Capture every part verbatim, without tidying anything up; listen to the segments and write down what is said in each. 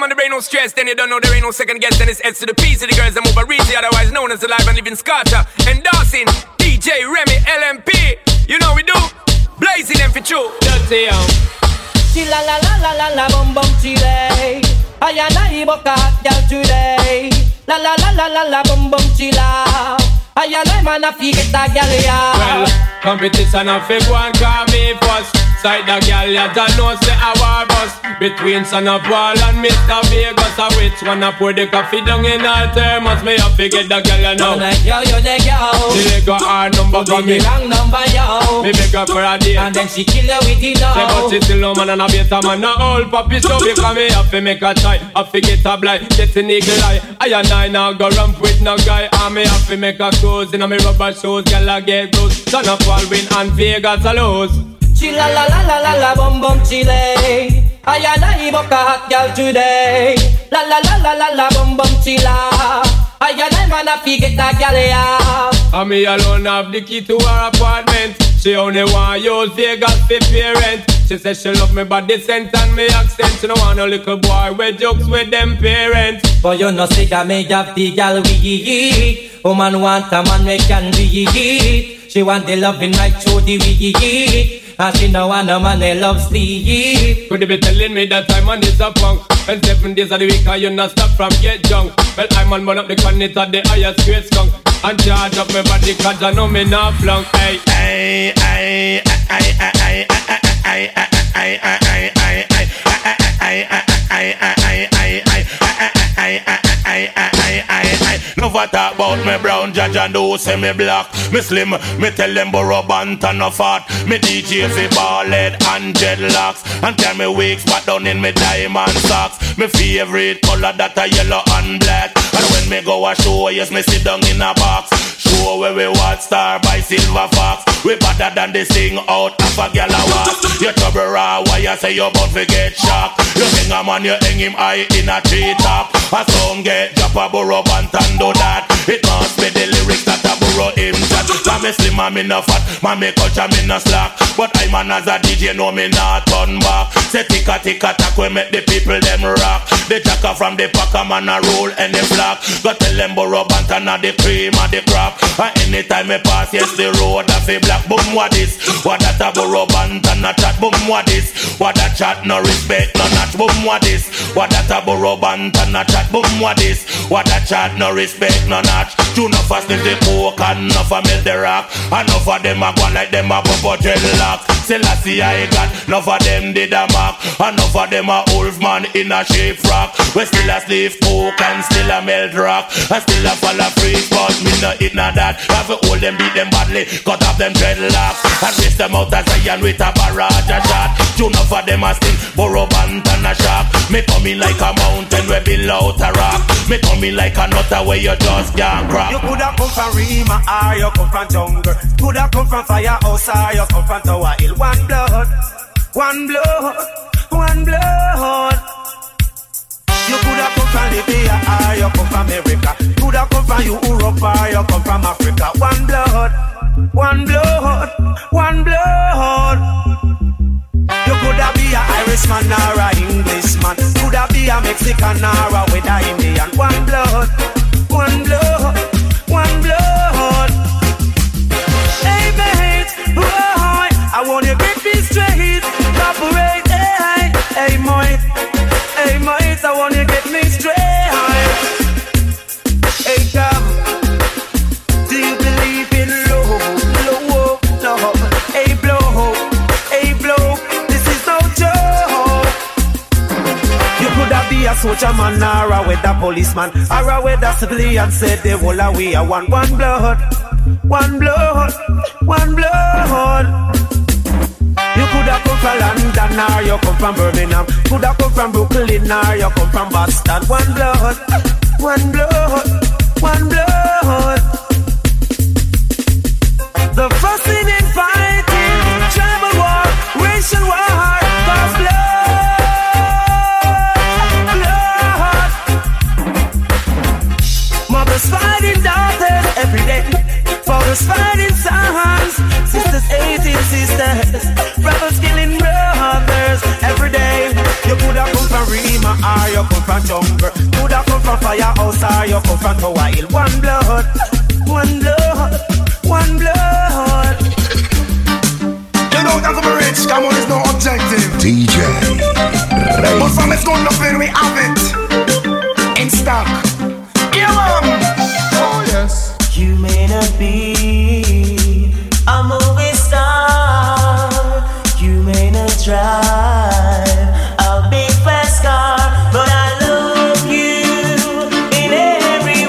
man, there ain't no stress, then you don't know there ain't no second guess. Then it's S to the P to the girls that move a reezy, otherwise known as the live and living Scotter. Endorsing D J Remy L M P. You know we do, blazing them for true. Dirty young. Chilla la la la la la bum bum chile. I and I book a hot girl today. La la la la la la bum bum chilla. I and I man a fi get a girl ya. Well, competition a fi go and call me first. Side the girl ya don't know say a war bus. Between Son of Paul and Mister Vegas, a which one a pour the coffee down in her thermos. Me a fi get the girl ya now. Yo yo the girl. She leg got her number for me. Wrong number yo. Me beg her for a date. And then she kill you with it now. Say but she still no man and a better man. No old puppy so because me have to make a try. Have to get a blind, get an eagle eye. I and I now go ramp with no guy. And me have to make a cruise in a me rubber shoes. Girl I get good. Son of Paul win and Vegas a lose. Chilla la la la la la bum bum chile. I and I book a hot girl today. La la la la la la bum bum chilla. I and I man a fi get a girl ya. And me alone have the key to her apartment. She only want use Vegas for parent. She says she love me body scent and me accent. She don't want no little boy with jokes with them parents. But you know say that me have the girl we. Woman want a man we can be. She want the loving right through the week. And she no want a man they love sleep. Could you be telling me that I'm on this a punk? And seven days of the week you not stop from get drunk. Well I'm on burn up the connet at the highest grade skunk. And charge up my body cause I know me not flunk. Ay, ay, ay, ay, ay, ay, ay, ay, ay, ay, ay, ay, ay, Never talk about me brown judge and do say me black. Me slim, me tell them borrow bant and no fat. Me D J fi ball head and dreadlocks. And tell me wigs but down in me diamond socks. Me favorite color that a yellow and black. And when me go a show, yes me sit down in a box. Show where we watch star by Silver Fox. We better than this thing out of a gal a walk. You trouble raw, why you say you bout to get shocked? You hang a man, you hang him high in a tree top. A song get drop a burrow band and do that. It must be the lyrics that a burrow him chat. Man me slim and me no fat, man me culture me no slack. But I man as a D J know me not turn back. Say ticka ticka tack we make the people them rock. The jacker from the packer man a roll any flock. Go tell them burrow band and a the cream and the crap. And anytime me pass yes the road a fi black. Boom what this? What that a burrow band and a chat? Boom what this? What that chat no respect no notch? Boom what this? What that a burrow band and a chat? Boom what this? What that chat no respect no notch? Two no fast in the coke and enough a melt the rock. Enough of them a go like them a pop a dreadlock. Selassie I got enough of them did a mark. Enough of them a wolf man in a shape rock. We still a slave coke and still a melt rock. I still a fall a freeze but me no it no that. Have to hold them beat them badly, cut off them dreadlocks and race them out as Zion with a barrage a shot. Two enough of them a sting burrow band and a shark. Me coming like a mountain where below a rock. Me coming like a nutter where you just can't crack. You coulda come from Rima or you come from jungle. Coulda come from firehouse or you come from Tower Hill. One blood, one blood, one blood. You coulda come from Libya or you come from America. Coulda come from Europe or you come from Africa. One blood, one blood, one blood. You coulda be a Irishman or a Englishman. Coulda be a Mexican or a with a Indian. One blood, one blood, one blood. Hey mate, boy, I want you get me straight. Cooperate, hey, hey mate, hey mate, I want you get me straight. Hey come, do you believe in love, love, love? Hey blow, hey blow, this is no joke. You coulda be a soldier man or a weather policeman or a weather civilian. Said the whole of we are one, one blood, one blood, one blood. You coulda come from London or you come from Birmingham. Coulda come from Brooklyn or you come from Boston. One blood, one blood, one blood. The fussing and fighting, tribal war, racial war, cause blood, blood. Mothers fighting daughters every day. Fathers fighting sons, sisters hating sisters, brothers killing brothers every day. You coulda come from Rima Shima or you come from jungle. Coulda come from firehouse or you come from Tower Hill. One blood, one blood, one blood. You know that I'm rich, come on, it's no objective. D J Ray. But from it's gonna play, we have it in stock. Yeah, man. Oh yes. You may not be a movie star. You may not drive a big fast car, but I love you in every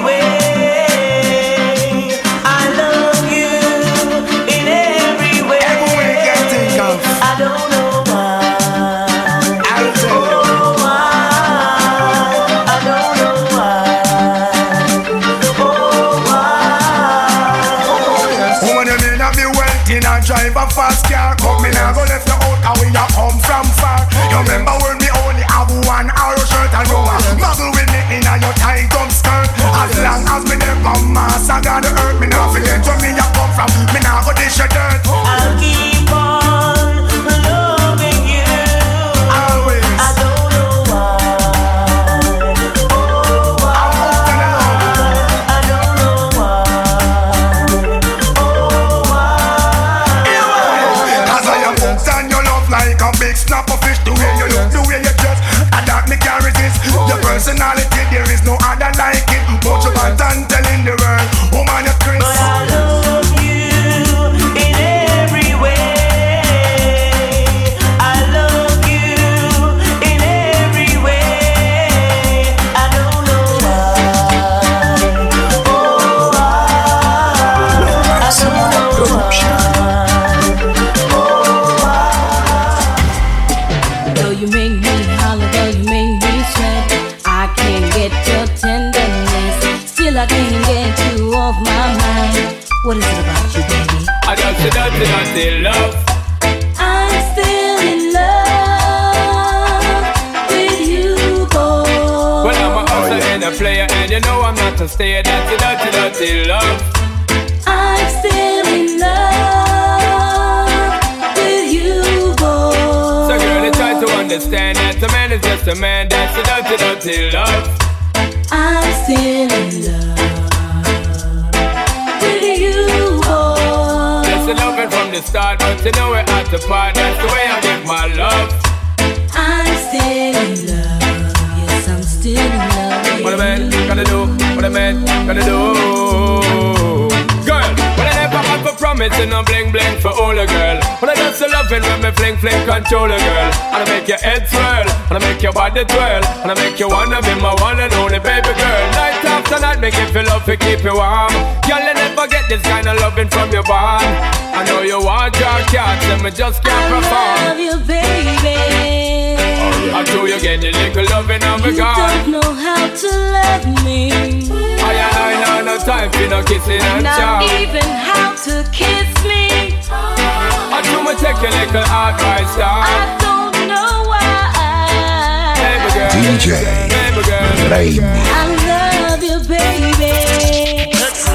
way. I love you in every way. Every way you can think of. I don't know why. I'll tell you. Oh, why? I don't know why. Oh, why? Oh yes. Woman, you may not be wealthy and drive a fast car. Come me now, go left you out and we a come from far. You remember when we only have one arrow shirt and you a muggle with me in a your tight up skirt. As long as me there from Mars, I gotta hurt me now. Forget where me a come from. Me now go dish your dirt. I'll keep on loving you. Always. I don't know why. Oh, why? I don't know why. Oh, why? Cause I am hooked on your love like a big snap of fish. The way you look, the way you dress, and that me can't resist. Your personality, there is no other like it. Put your hand and telling the world, woman, you're Chris. But I love you in every way. I love you in every way. I don't know why. Oh, why? I don't know why. Though you make me holler, though you make me sweat, I can't get your tenderness. Still I can't get you off my mind. What is it about you, baby? I just said that, that they love. I'm still in love with you, boy. Well, I'm a hustler and a player, and you know I'm not a stayer. That's it, that's it, that's it, love. I'm still in love with you, boy. So girl, you try to understand that a man is just a man. That's it, that's it, that's it, love. I'm still in love with you, boy. Just a loving from the start, but you know we're at the part. That's the way I give my love. I'm still in love. Yes, I'm still in love with What a man you. gonna do, what a man gonna do. Girl, when I never have a promise and no bling bling for all a girl. When I just a loving when me fling fling control a girl. And I make your head swirl, and I make your body twirl, and I make you wanna be my one and only baby girl. Night after night, make you feel love to keep you warm. Girl, you never get this kind of loving from your bond. I know you want your cat, and me just can't I perform. love you, baby. I do you get the little loving of a You God. don't know how to love me. I ain't I no time for no kissing and Not chow. even how to kiss me. I do me take a little advice, dog. I don't know why. Baby girl, D J baby girl. Ray. I love you, baby.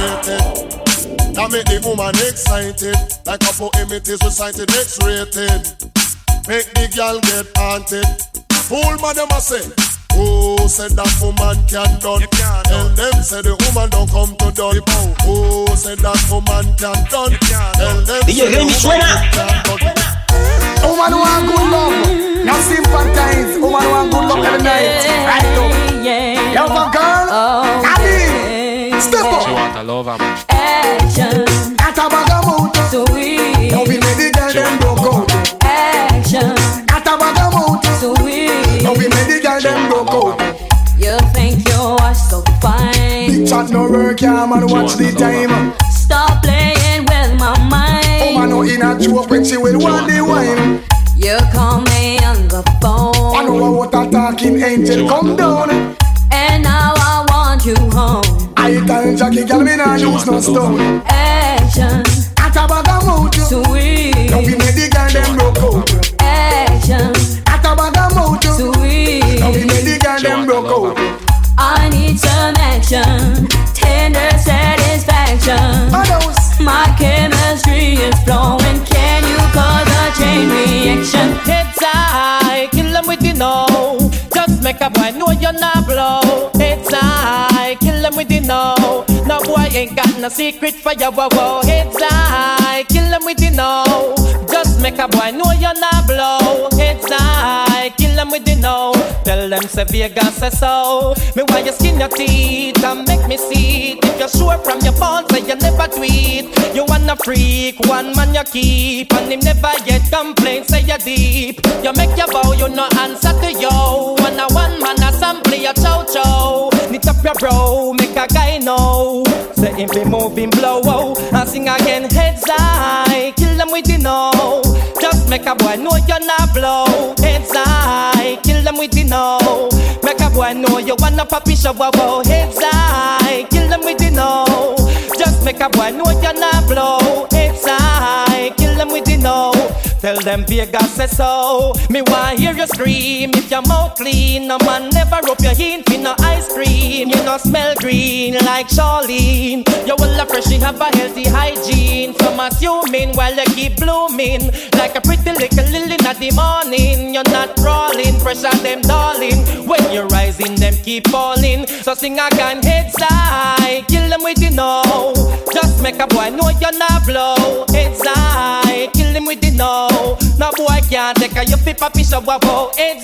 X-rated, that make the woman excited. Like a poem it is recited, X-rated. Make the girl get haunted. Fool man them a say, oh, said that woman can done. Tell them say the woman don't come to done. Oh, said that woman can done. Tell them say the woman can done. Woman want good love, not sympathize. Woman want good love every night. Right now, Yeah. you have a girl, Oh, Adi, step up. She want a lover, man. action, At a bag of mouth, sweet. now we make the girl them broke out. Action, At a bag of mouth, sweet. now we make the girl them broke out. You think you are so fine. Big chat no work, yeah man, watch the time. Stop playing with my mind. Woman no in a joke when she will want the wine. You call me on the phone. I know what a talking angel come down. And now I want you home. I tell Jackie girl me nah use no stone. Action, At a bag of mouth, sweet. now we make the girl them broke out. Action, At a bag of mouth, sweet. now we make the girl them broke out. I need some action, tender satisfaction. Others, My chemistry is flowing. Can you cause a chain reaction? Heads high, kill them with you know. Just make a boy know you're not blow. It's I kill them with the know. No boy ain't got no secret for your wow wow. It's I kill them with the know. Just make a boy know you're not blow. It's I kill them with the know. Tell them say Vegas say so. Me why you skin your teeth and make me see it. If you're sure from your bones say you never tweet. You wanna freak, one man you keep, and him never yet complain, say you deep. You make your bow, you no answer to yo. One a one man assembly a chow chow. Knit up your bro, make a guy know. Say him be moving blow, oh, and sing again heads high. Kill them with the know. Just make a boy know you're not blow. Heads high, kill them with the know. Make a boy know you wanna puppy show, wow, wow. Heads high, kill them with the know. Just make a boy know you're not blow. It's I kill them with the know. Tell them Vegas say so. Me want hear you scream if your mouth clean. No man never rub your hint in no ice cream. You no smell green like Charlene. You will have fresh, you have a healthy hygiene. Some assuming while you keep blooming like a pretty little lily in the morning. You're not crawling, pressure them darling. When you're rising, them keep falling. So sing again, heads high, kill them with the know. Just make a boy know you're not blow. It's I kill him with the know. No boy can't take a you fit papi show wow. It's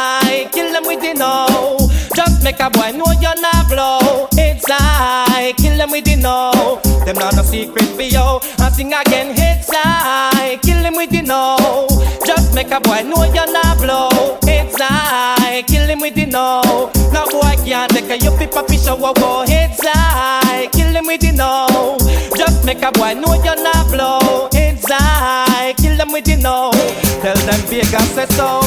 I kill him with the know. Just make a boy know you're not blow. It's I kill him with the know. Them not no secret for you. I sing again. It's I kill him with the know. Just make a boy know you're not blow. It's I kill him with the know. No boy can't take a you fit papi show wow. It's I kill him with the know. Just make a boy know you're not blow. It's I kill them with the know. Tell them Vegas say so.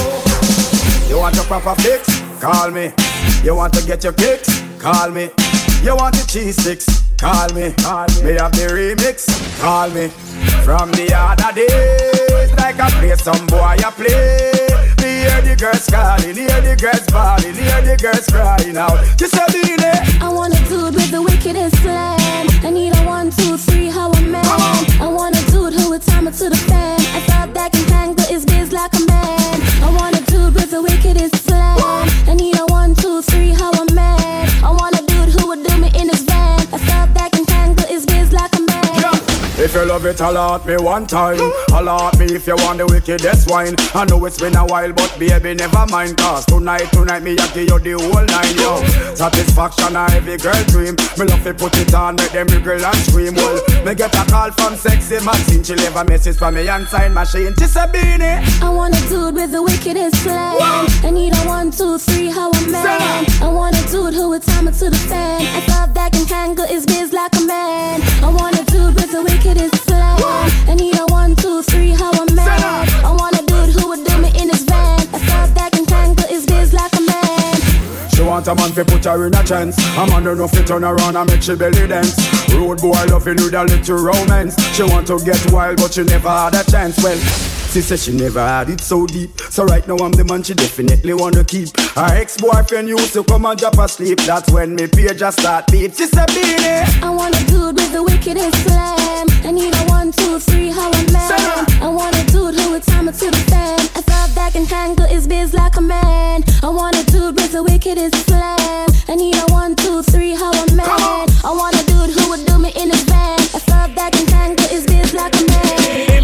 You want your proper fix? Call me. You want to get your kicks? Call me. You want the cheese sticks? Call me. Call me. Me have the remix? Call me. From the other days, like I play some boy I play. Me hear the girls calling, hear the girls bawling, hear the girls crying out. Just a minute. I want a dude with the wickedest slam. I need a one, two, three, how a man. I want a dude who would time it to the fan. I thought that can tangle his biz like a man. I want a dude with the wickedest slam. I need a one, two, three, how a man. I want a dude who would do me in his van. I thought that can tangle his biz like a man. If you love it, allot me one time. Allot me if you want the wickedest wine. I know it's been a while, but baby, never mind. Cause tonight, tonight, me I give you the whole nine, yo. Satisfaction, a every girl dream. Me love to put it on, make them wriggle and scream. Well, me get a call from sexy Maxine. She leave a message from me and sign machine. Just a beanie. I want a dude with the wickedest slam. I need a one, two, three, how a man. I want a dude who would time it to the fan. I thought that can tangle his biz like a man. I want a dude with the wickedest slam. I need a one, two, three, how a man. I want a dude who would do me in his van. I thought that can tangle his biz like a man. She want a man to put her in a chance. A man don't know fi turn around and make she belly dance. Road boy loving with a little romance. She want to get wild but she never had a chance. Well, she said she never had it so deep. So right now I'm the man she definitely wanna keep. Her ex-boyfriend used to come and drop asleep. That's when me page just start beat. She said beanie. I want a dude with the wickedest slam. I need a one, two, three, how a man. I want a dude who would time it to the fan. I thought that can tangle his biz like a man. I want a dude with the wickedest slam. I need a one, two, three, how a man. I want a dude who would do me in his van. I thought that can tangle his biz like a man.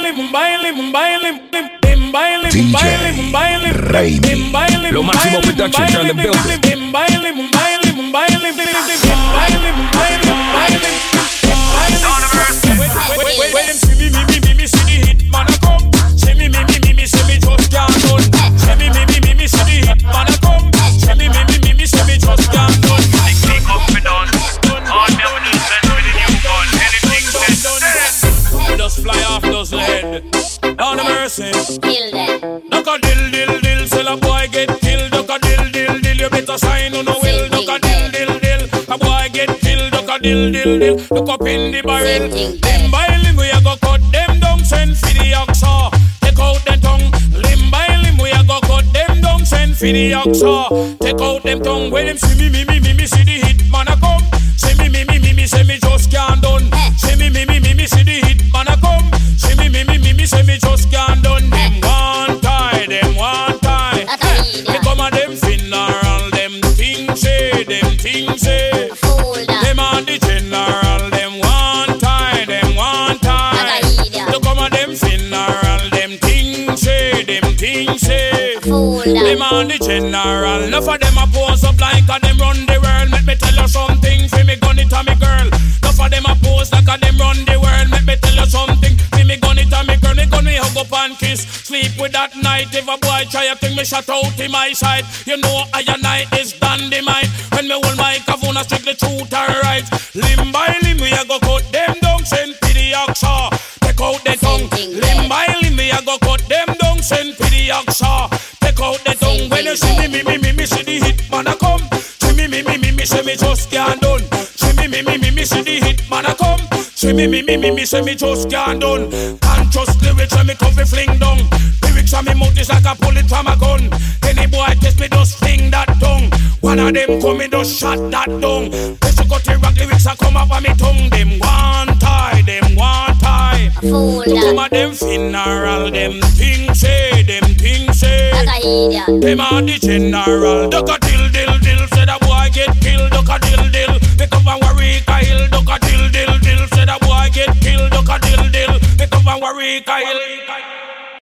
D J Raimi. Lo máximo production on the building. When them see me, me, me, me, me, see the hit man a come. See me, me, me, me, me, see me just can't done. See me, me, me, me, me, see the hit man a come. See me, me, me, me, me, see me just can't done. Anything up me done. All me have to do is send me the new gun. Anything said, we just fly off those head. Down the mercy. Kill them. Duck a dill, dill, dill, till a boy get killed. Duck a dill, dill, dill, you better sign on no will. Duck a dill, dill, dill, a boy get killed. Duck a dill, dill, dill, look up in the barrel. Limb by limb we a go cut them down. Send for the oxa, take out the tongue. Limb by limb we a go cut them down. Send for the oxa, take out them tongue. When them see me, me, me, me, me, see the hit man a come. See me, me, me, me, me, say me just can't done. See me, me, me, me, me, see the hit man a come. See me, me, me, me, me, say me just can't done. Them one tie, them one tie. They come a them Finland. general. Enough of them a pose up like a them run the world. Let me tell you something, fi me gun it a me girl. Enough of them a pose like a them run the world. Let me tell you something, fi me gun it a me girl. Me gun me hug up and kiss, sleep with that night. If a boy try a thing, me shut out in my side. You know I and I is dynamite. When me hold my kavuna, strictly truth and right. Limb by limb, we a go cut them down, send to the oxa. Take out the tongue. Limb by limb, we a go cut them down, send to the oxa. Take out the tongue. When you see me, me, me, me, me, see the hit man a come. See me, me, me, me, me, see me just can't done. See me, me, me, me, me, see the hit man a come. See me, me, me, me, me, see me just can't done. Can't trust lyrics when me come fi fling down. Lyrics on me mouth is like a bullet from a gun. Any boy test me just fling that tongue. One of them come in just shot that down. They should got the rock lyrics a come up on me tongue. Them one tie, them one tie. Some of them funeral, them things say, them things say. Them are the general. Duck a dill dill dill, say that boy get killed. Duck a dill dill. They come from Warwick Hill. Duck a dill dill dill, say that boy get killed. Duck a dill dill. They come from Warwick Hill.